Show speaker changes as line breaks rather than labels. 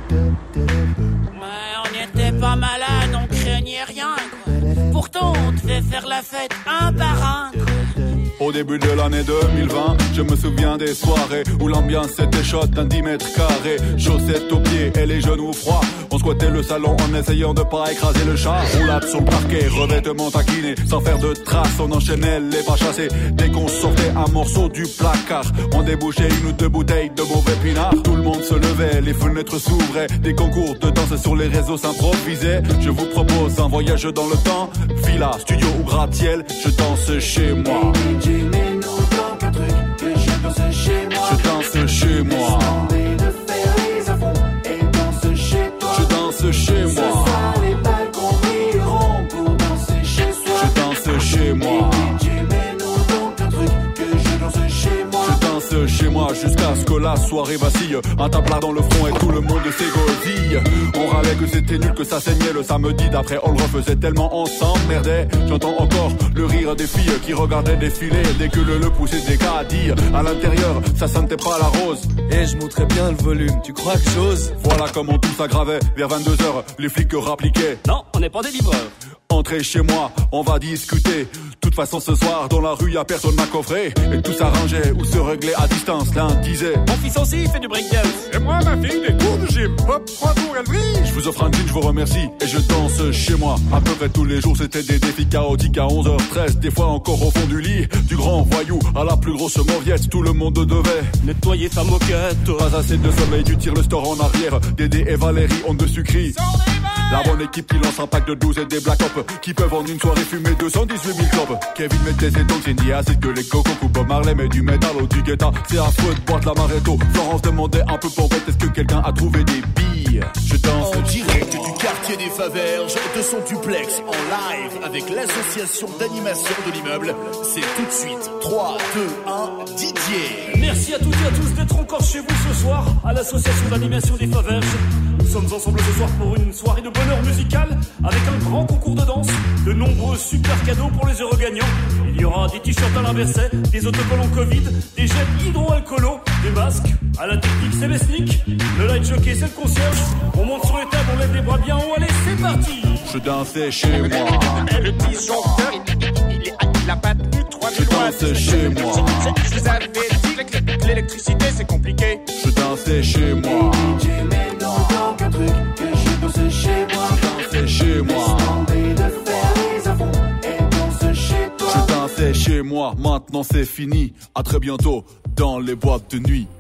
Ouais, on n'était pas malade, on craignait rien, quoi. Pourtant, on devait faire la fête un par un, quoi.
Au début de l'année 2020, je me souviens des soirées où l'ambiance était chaude d'un 10 mètres carrés. Chaussettes aux pieds et les genoux froids. On squattait le salon en essayant de pas écraser le chat. Roulade sur le parquet, revêtement taquiné. Sans faire de traces, on enchaînait les pas chassés. Dès qu'on sortait un morceau du placard, on débouchait une ou deux bouteilles de mauvais pinard. Tout le monde se levait, les fenêtres s'ouvraient. Des concours de danse sur les réseaux s'improvisaient. Je vous propose un voyage dans le temps. Villa, studio ou gratte-ciel, je danse chez moi. Je danse chez moi. Je danse chez moi. Je danse chez moi. Chez moi jusqu'à ce que la soirée vacille. Un tape-là dans le front et tout le monde s'égosille. On râlait que c'était nul, que ça saignait le samedi d'après. On le refaisait tellement on s'emmerdait. J'entends encore le rire des filles qui regardaient défiler dès que le poussait des caddies. À l'intérieur, ça sentait pas la rose.
Et je monterais bien le volume, tu crois que j'ose?
Voilà comment tout s'aggravait. Vers 22h, les flics rappliquaient.
Non, on n'est pas des livreurs.
Entrez chez moi, on va discuter. Toute façon ce soir dans la rue y'a personne m'a coffré. Et tout s'arrangeait ou se réglait à distance. L'un disait
mon fils aussi il fait du breakdance.
Et moi ma fille des cours de gym. Hop, 3 tours elle brille.
Je vous offre un drink, je vous remercie. Et je danse chez moi. À peu près tous les jours c'était des défis chaotiques à 11h13. Des fois encore au fond du lit. Du grand voyou à la plus grosse mauviette. Tout le monde devait
nettoyer sa moquette.
Pas assez de sommeil, tu tires le store en arrière. Dédé et Valérie ont de sucreries. La bonne équipe qui lance un pack de 12 et des Black Ops qui peuvent en une soirée fumer 218 000 clopes. Kevin mettait ses dons, Cindy acide que les cocos. Coupe Marley met du métal au du guetta. C'est affreux de boîte la Maréto. Florence demandait un peu pour bête, est-ce que quelqu'un a trouvé des billes? Je danse
en direct du quartier des Faverges de son duplex en live avec l'association d'animation de l'immeuble. C'est tout de suite 3, 2, 1, Didier.
Merci à toutes et à tous d'être encore chez vous ce soir à l'association d'animation des Faverges. Nous sommes ensemble ce soir pour une soirée de bonheur musical avec un grand concours de danse, de nombreux super cadeaux pour les heureux gagnants. Il y aura des t-shirts à l'inverset, des autocollants Covid, des gels hydroalcoolos, des masques. À la technique c'est Besnik, le light jockey c'est le concierge. On monte sur les tables, on lève les bras bien haut, allez c'est parti.
Je dansais chez moi.
Et le disjoncteur il a pas tenu 3000 watts.
Je dansais chez moi.
Je vous avais dit que l'électricité c'est compliqué.
Je dansais chez moi.
Un truc que je danse chez moi.
Je dansais chez moi. Je dansais chez moi. Maintenant c'est fini. À très bientôt dans les boîtes de nuit.